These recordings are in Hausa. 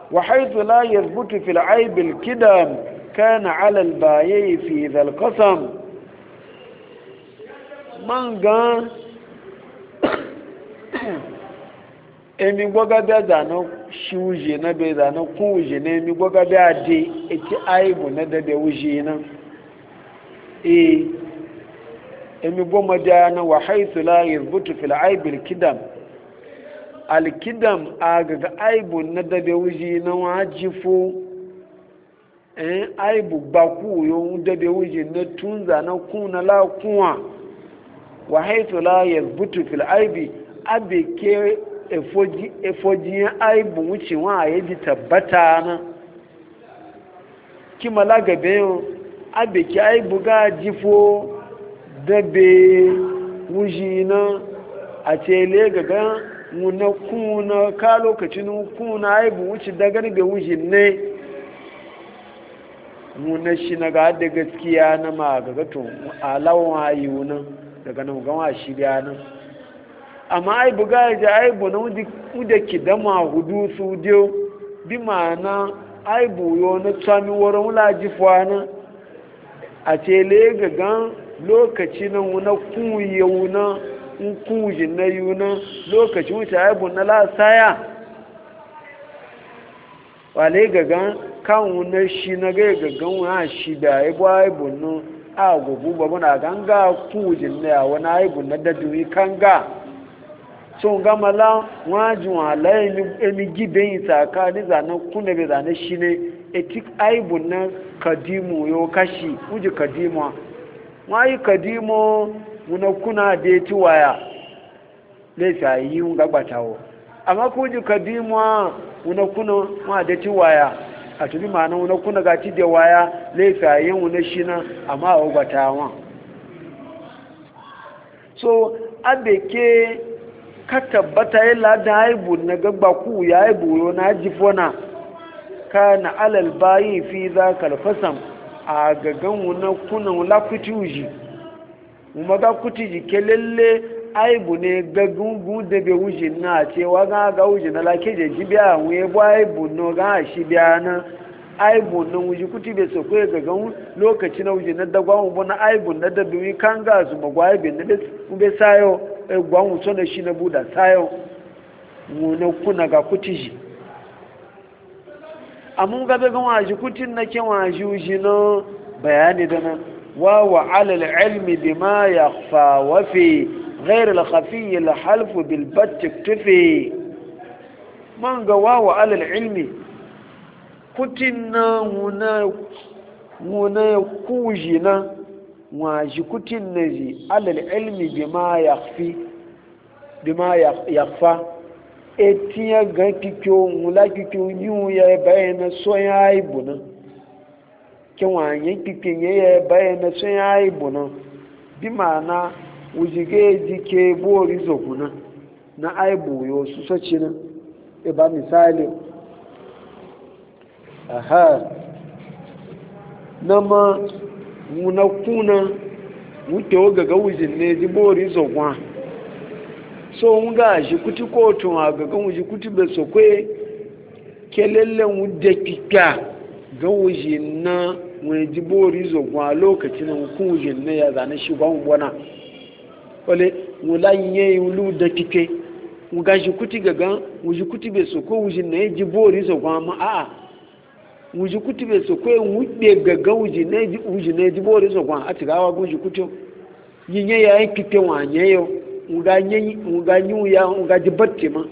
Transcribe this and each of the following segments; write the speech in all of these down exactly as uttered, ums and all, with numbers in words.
وحيث لا يثبت في العيب الكدم كان على البايع في ذا القسم من قال emi gwaga bia zano shuje na be zano kuje ne emi gwaga bia de eti aibu na da be wuje na eh emi goma da na wa haythu la yathbutu fil aib al kidam al kidam aga ga aibu na da be wuje na wajifo eh aibu ba ku yo da be wuje na tunza na kuna la kuwa wa haythu la yathbutu fil aib abike efojin aibu wuce wa ya ji tabbata na kima lagabe yau abeki aibu ga jifo dabe wuji na a cele gaga muna kuna ka lokacin kuna aibu wuce daga da wuji ne muna shi na ga da gaskiya na ma gaga to alawan ayu na daga nan gawa shirya nan amma ai buga da ai bu na wuda ki dama hudu su dio bi ma'ana ai bu yo na tsami wurin wulaji fuwana a ce le gagan lokaci na wuna kuye wuna in kuji na yuna lokaci wuce ai bu na lasaya wale gagan kan wuna shi na ga gagan wuna shi da ai bu ai bu no a gugu babu na ganga kujin na wani ai bu na daduri kanga so gama la wajin ala emi gibe yin tsaka ni zanen kuna bai zane shi ne etik aibu na kadimu yo kashi uji kadimu wayi kadimu muna kuna da ya ci waya laisa yi yun gagbatawo amma ku uji kadimu muna kuna wa da ci waya a tubi ma'ana muna kuna ga ci da waya laisa yin wuna shi na amma a gagbatawa so abeke ka tabbata yi lada haibu na gagba ku ya haibu yau na jifona ka na alal bayi fi za kalfasam a gagan wuna kunan lakuti uji kuma ga kuti ji ke lalle haibu ne gagungun da bai wuji na cewa ga ga wuji na lake da ji biya wuye bu haibu no ga shi biya na haibu na wuji kuti bai so ko gagan lokaci na wuji na dagwa mu na haibu na da biyu kan ga su magwa haibu na bai sayo gwan wuto na shi na buda sayo wune kuna ga kutiji amma ga daga waji kutin na ke waji uji na bayani da nan wa wa alal ilmi bima yakhfa wa fi ghayr al khafi al half bil bat tufi man ga wa wa alal ilmi kutin na wuna wuna kuji na waji kutin naji alal ilmi bima yakhfi bima yakhfa etiya ga kikyo mula kikyo yu ya bayana so ya ibuna ke wanye kikin ya bayana so ya ibuna bi mana wujige jike bori zokuna na aibu yo su sace nan e ba misali aha nama muna kuna wuce gaga wujin ne ji bori zokwa so nga shi kuti kotu a gaga wuji kuti be so kwe kelele wudde kika ga wuji na wani ji bori zokwa lokacin kun wujin ne ya zane shi gwan bona wale mulan yayi wulu da kike nga shi kuti gaga wuji kuti be so ko wujin ne ji bori zokwa ma a wuji kuti be so kwe wudde gaga wuji ne ji wuji ne ji bori zokwa a tigawa wuji kuti yinye ya kike wanye yo nga nyuya nga jibatte ma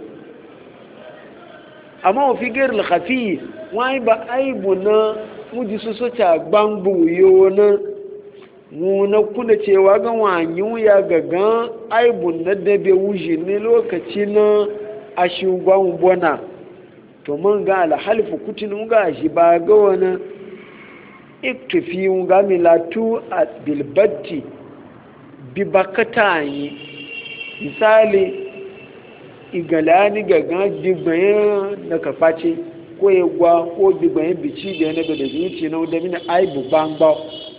amma wa fi gairil khafi wai ba aibu na muji su so ta gbangbu yo na mu na kuna cewa ga wanyu ya gaga aibu na dabe wuji ne lokaci na ashugwan bona to mun ga alhalfu kutin ga shi ba ga wani iktifi ga milatu bilbatti bi bakatani misali igalani gaga digbayen na kafaci ko egwa ko digbayen bici da yana da zuci na wadda mini aibu bangba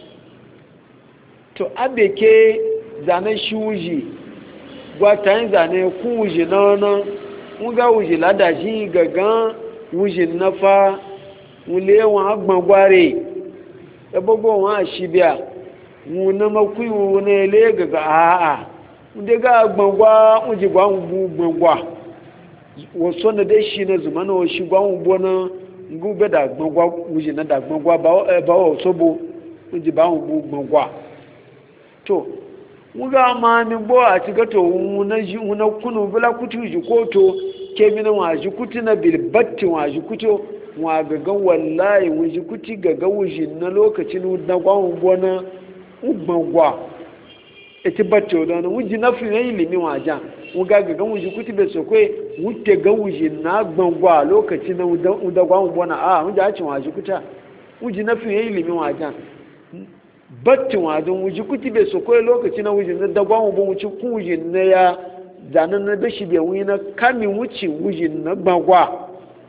to abeke zane shi wuji gwatayin zane ku wuji na wani nga wuji lada shi gaga wujin nafa wule wa agban gware e bogo wa shibia wuna makui wuna le gaga a a unde ga agban gwa uji gwa bu gbangwa wo so na de shi na zuma na o shi gwa bu na ngube da gbangwa wujin na da gbangwa ba ba o sobo uji ba bu gbangwa to muga ma ni bo a tiga to wuna ji wuna kunu bula kutu ji ko to ke mina wa ji kuti na bilbatti wa ji kuto wa gagan wallahi wuji kuti gaga wuji na lokacin na gwawon bona ugbangwa eti batti da na wuji na fi ilimi wa jan wuga gagan wuji kuti be sokwe wutte ga wuji na gbangwa lokacin na da gwawon bona a wuji a cin wa ji kuta wuji na fi ilimi wa jan batti wa jan wuji kuti be sokwe lokacin na wuji na da gwawon bon wuci ku wuji na ya zanen na dashi bai wuyi na kamin wuce wujin na gbagwa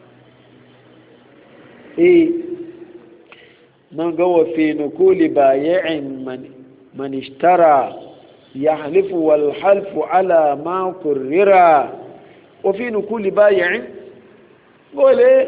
e man ga wafe na koli ba ya'in manishtara ya halifu wal halfu ala ma kurrira wafe na koli ba ya'in gole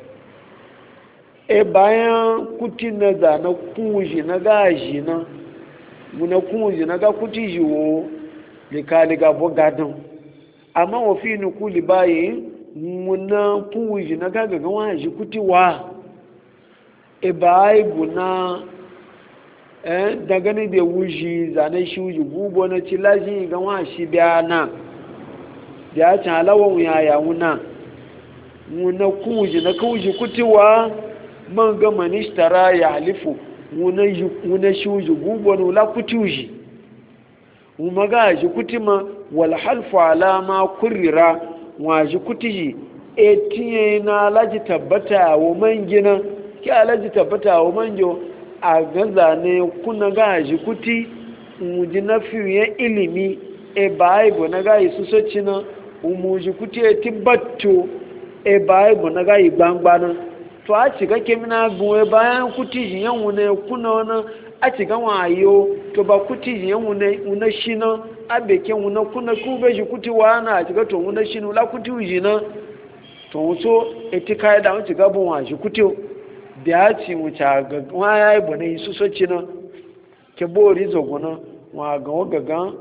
e bayan kuti na zane kunji na gaji na muna kunji na ga kuti jiwo likaliga bogadon amma wa fi nukuli bayi muna puji na gaga ga waji kutiwa e bayi guna eh daga ne da wuji zane shi wuji gubo na cilaji ga washi bayana da ya can alawan yaya wuna muna kuji na kuji kutiwa man ga manishtara ya halifu muna shi wuji gubo na wula kutiwuji umaga ji kutima wal halfu ala ma kurrira wa ji kutiji etiye na laji tabbata wa mangina ki alaji tabbata wa manjo a gaza ne kuna ga ji kuti muji nafiye ilimi e baibo na ga yi susocina umuji kuti e tibatto e baibo na ga yi gbangbana to a ci ga kemina gunwe bayan kutiji yan wune kuna wana a ci gan wayo to ba kuti yin wuna shi na abeke wuna kuna kube shi kuti wa na a ci ga to wuna shi na kuti wuji na to wuto eti kai da wuce gabon wa shi kuti da ya ci wuce ga wa ya yi bane su soci na ke bori zogo na wa ga wagaga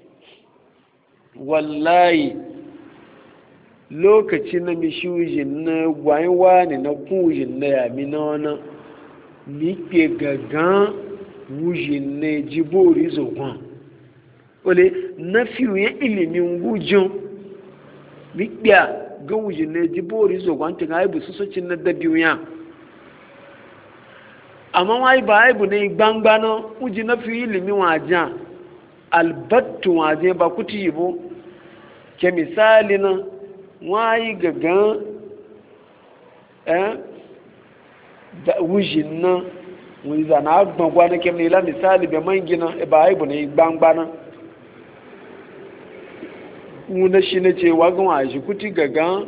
wallahi lokaci na mishi wujin na gwayin wani na kun wujin na yami na wani miƙe gagan wujin ne jibori zogon wale na fiye ilimin gujin miƙiya ga wujin ne jibori zogon ta haibu su socin na dabiyu ya amma wai ba haibu ne gbangba na wujin na fiye ilimin wajen albattu wajen ba kuti yibo ke misali na wai gagan eh wujin na wani zana agbangwa na kemne ila misali bai man gina ba haibu na gbangba na wuna shi na ce wagon a shi kuti gaga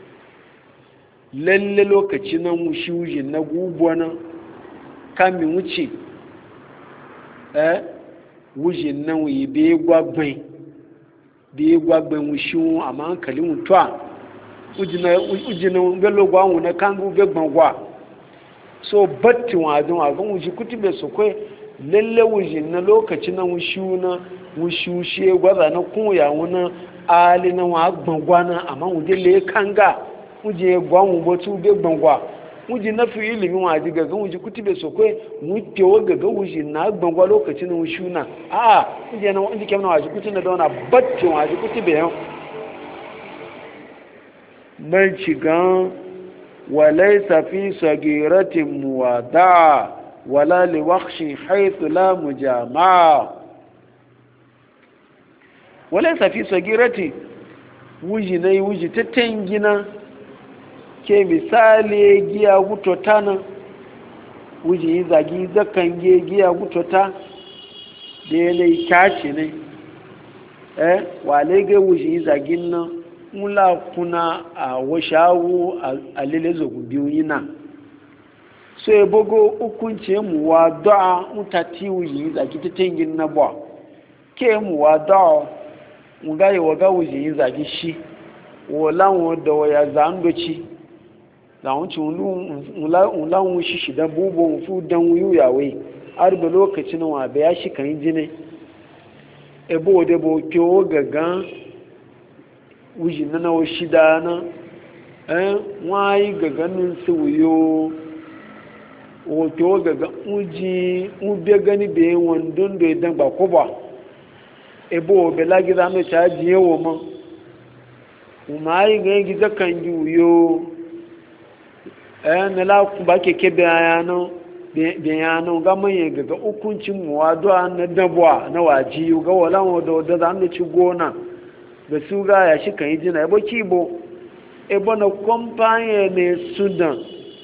lalle lokaci na mushi wujin na gubuwa na kamin wuce eh wujin na wuyi bai gwagbai bai gwagbai wushi wun amma hankalin mutuwa ujina galo gwa wuna kangu bai gbangwa so batti wajen wagon wuji kuti bai su kai lalle wuji na lokaci na wushu na wushu shi gwaza na kuya wuna ali na wa gbangwa na amma wuje le kanga wuje gwanwu botu be gbangwa wuje na fi ilimin waji gaga wuji kuti bai su kai wuce wa gaga wuji na gbangwa lokaci na wushu na a wuje na wanje kemna waji kuti na dauna batti waji kuti bai yau man shigan وليس في صغيرة موادعة ولا لوخش حيث لا مجامعة وليس في صغيرة وجني وجي تتنجنا ke misali giya gutota nan wuji zagi zakan ge giya gutota da yanayi kyaci ne eh wale ga wuji zagin nan mula kuna a washawu a lelezo biyu yana so ya bugo hukunce mu wa da'a mutati wuji zagi ta tengin na ba ke mu wa da'a mu ga yi waga wuji zagi shi wala mu da waya zandoci da wuce ulawun shi shi da bubon fu dan wuyu yawe arba lokacin wa ba ya shi kan jine ebo de bo kyo gagan wuji na na shida na eh wai gagan su wuyo o kyo gagan uji ube gani be wondon do idan ba ko ba ebo be lagi da no cha jiye wo mo umai ga giza kan wuyo eh na la ku ba ke ke bayano bayano ga manye ga hukuncin muwado na dabwa na waji ga wala wodo da zan ci gona da su ga ya shi kan yi jina ebo kibo ebo na kompanye ne sudan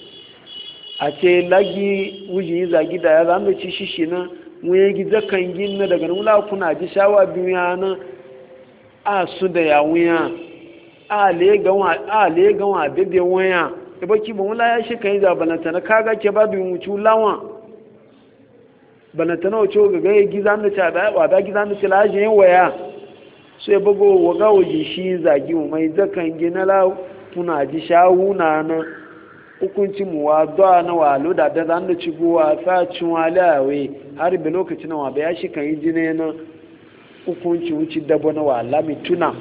a ce lagi wuji zagi da ya zan ci shishi na mu yi giza kan gin na daga nula kuna ji shawa biyu na a su da ya wuya a le ga wa a le ga wa bebe waya ebo kibo wala ya shi kan yi da balanta na kaga ke babu mutu lawa balanta na wato ga ga giza na ta da wa da giza na ta laje waya sai bago waga waje shi zagi mai zakan gina la kuna ji shawuna na hukunci mu wa zuwa na walo da da zan da ci gowa sa cin walawe har da lokacin wa ba ya shi kan yi jine na hukunci wuci dabo na wala mi tuna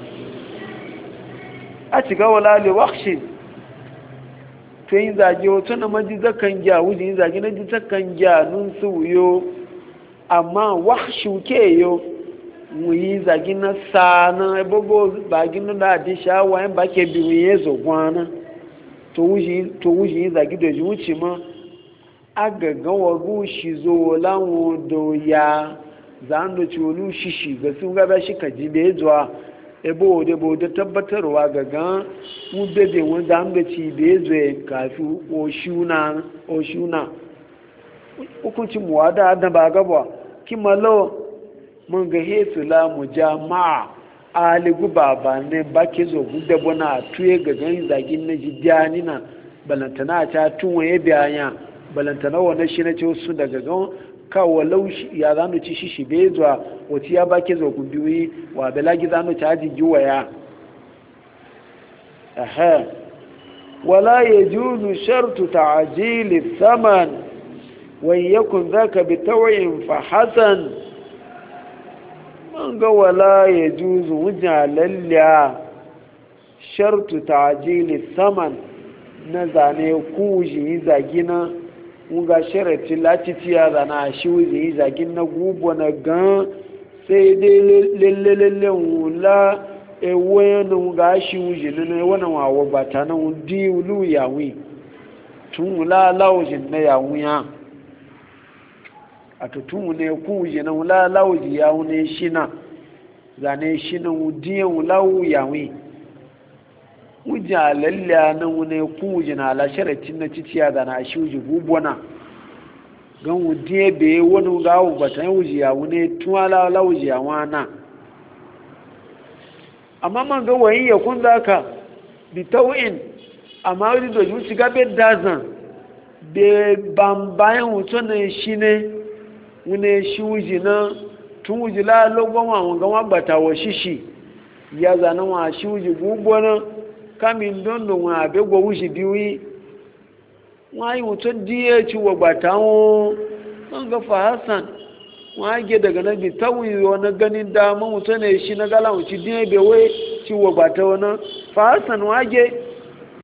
a ci ga wala le wakshin to yin zagi wato na maji zakan gya wuji yin zagi na ji zakan gya nun su wuyo amma wakshu ke yo mu yi zagi na sana ebogo bagi na da di shawa en ba ke bi wiye zo gwana to wuji to wuji yin zagi da wuci ma agaga wagu shi zo lawo do ya zando chulu shishi ga sun ga ba shi kaji be zuwa ebo de bo da tabbatarwa gaga mu bebe wanda an ga ci be zo kafi o shuna o shuna hukuncin mu wada da ba gaba kimalo mun ga hesu la mu jama'a aligu baba ne baki zo gude bona tuye ga gan zagin na jidani na balantana ta tunwaye bayanya balantana wannan shi na ce su daga gan kawo laushi ya zanu ci shi shi bai zuwa wati ya baki zo ku biyu wa belagi zanu ci haji giwaya aha wala yajuzu shartu ta'jil ath-thaman wa yakun dhaka bi taw'in fa hasan man ga wala yajuzu wujalalla shartu ta'jil ath-thaman na zane kuji zagina nga sharati latitiya zana shi wuzi zagin na gubo na gan sai dai lelelele wula ewe na nga shi wuzi na wana wawo bata na wudi ulu yawi tun wula lawujin na yawi ya a tutun ne ku wuzi na wula lawuji yawu ne shi na zane shi na wudi wula yawi wuja lalla nan wune ku wujina la sharatin na ciciya da na shi wuji gubona gan wuje be wani ga wu batan wuji ya wune tuwala la wuji ya wana amma man ga wayin ya kun zaka bi tawin amma wani da wuci ga be dazan be bambayan wuto ne shine wune shi wuji na tun wuji la logon wa ga wa bata wa shishi ya zanan wa shi wuji gubona kamin dondo wọn àbẹ́gbọ̀ wúṣì bí wí wọ́n á yíò tó díẹ̀ tí wọ́n gbàtà wọn wọ́n ga fahasan wọ́n á gẹ́ daga náà bí táwọn ìwọ̀n na ganin dama wọn tó na ṣí na gala wọn ti díẹ̀ bẹ̀wẹ́ tí wọ́n gbàtà wọn náà fahasan wọ́n á gẹ́